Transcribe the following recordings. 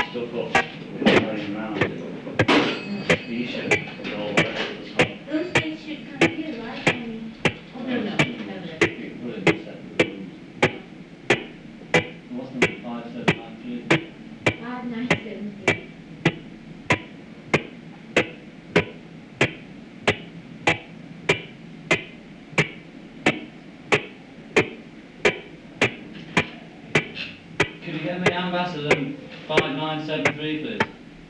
stuff up with laying around. The issue is all the rest of the stuff. Those things should come here, right? I mean, oh, no, no, no, no. You can put it in separate rooms. What's number 5793? 5973. Could you get me Ambassador 5973, please?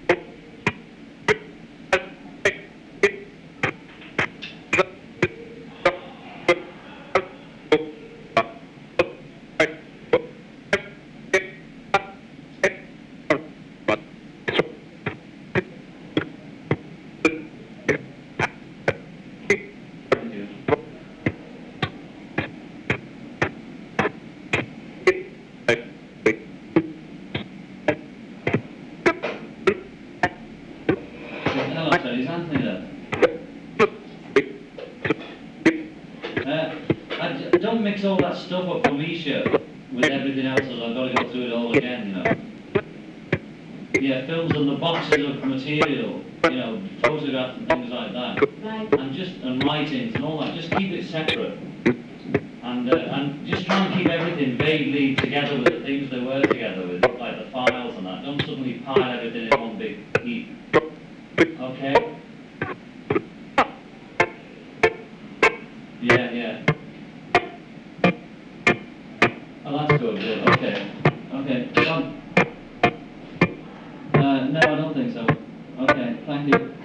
Thank you. Hello, sir. Is Anthony there? Don't mix all that stuff up for me, sure, with everything else, as I've got to go through it all again, you know. Yeah, films and the boxes of material, you know, photographs and things like that. Right. And writings and all that. Just keep it separate. And just try and keep everything vaguely together with the things they were together with, like the files and that. Don't suddenly pile everything in one big heap. Okay? Yeah, yeah. Oh, that's good. Okay. Okay. No, I don't think so. Okay, thank you.